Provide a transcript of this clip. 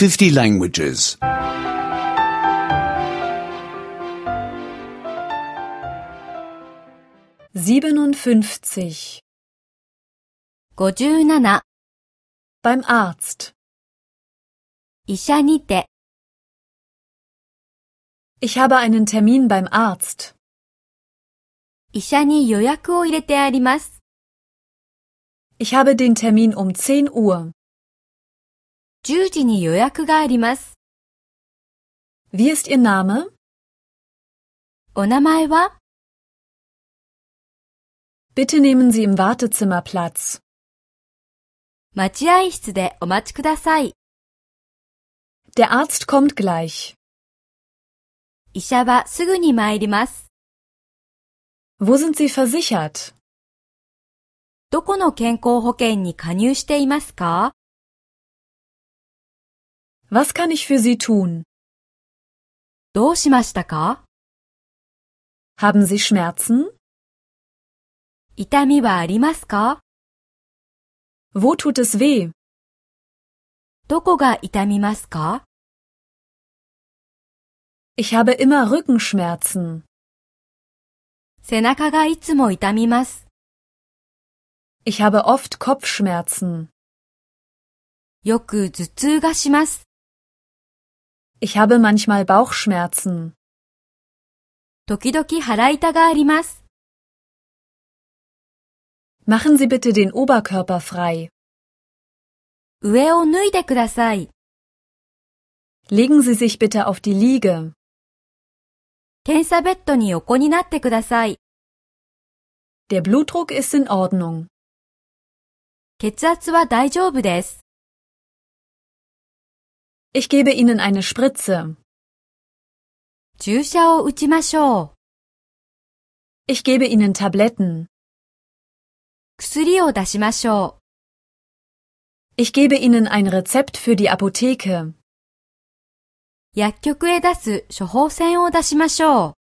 50 languages. 57. 57. Beim Arzt. 医者にて。 Ich habe einen Termin beim Arzt. 医者に予約を入れてあります。 Ich habe den Termin um 10 Uhr. 10時に予約があります。 Wie ist Ihr Name? お名前は？ Bitte nehmen Sie im Wartezimmer Platz. 待合室でお待ちください。 Der Arzt kommt gleich. 医者はすぐに参ります。 Wo sind Sie versichert? どこの健康保険に加入していますか？ Was kann ich für Sie tun? どうしましたか？ Haben Sie Schmerzen? 痛みはありますか？ Wo tut es weh? どこが痛みますか？ Ich habe immer Rückenschmerzen. 背中がいつも痛みます。 Ich habe oft Kopfschmerzen. よく頭痛がします。 Ich habe manchmal Bauchschmerzen. 時々腹痛があります。 Machen Sie bitte den Oberkörper frei. 上を脱いでください。 Legen Sie sich bitte auf die Liege. 検査ベッドに横になってください。 Der Blutdruck ist in Ordnung. 血圧は大丈夫です。 Ich gebe Ihnen eine Spritze. 注射を打ちましょう。 Ich gebe Ihnen Tabletten. 薬を出しましょう。 Ich gebe Ihnen ein Rezept für die Apotheke. 薬局へ出す処方箋を出しましょう。